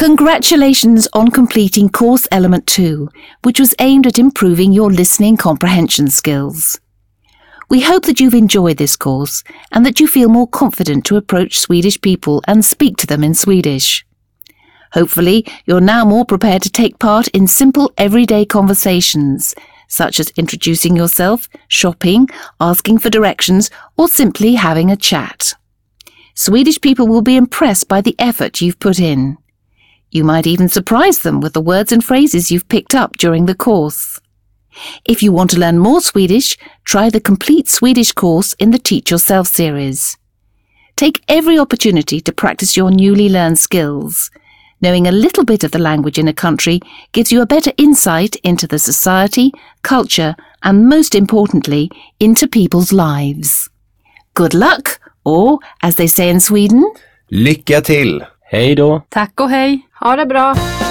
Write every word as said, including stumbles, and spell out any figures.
Congratulations on completing course element two, which was aimed at improving your listening comprehension skills. We hope that you've enjoyed this course and that you feel more confident to approach Swedish people and speak to them in Swedish. Hopefully, you're now more prepared to take part in simple everyday conversations, such as introducing yourself, shopping, asking for directions, or simply having a chat. Swedish people will be impressed by the effort you've put in. You might even surprise them with the words and phrases you've picked up during the course. If you want to learn more Swedish, try the complete Swedish course in the Teach Yourself series. Take every opportunity to practice your newly learned skills. Knowing a little bit of the language in a country gives you a better insight into the society, culture, and most importantly, into people's lives. Good luck, or as they say in Sweden, lycka till! Hej då! Tack och hej! Ha det bra!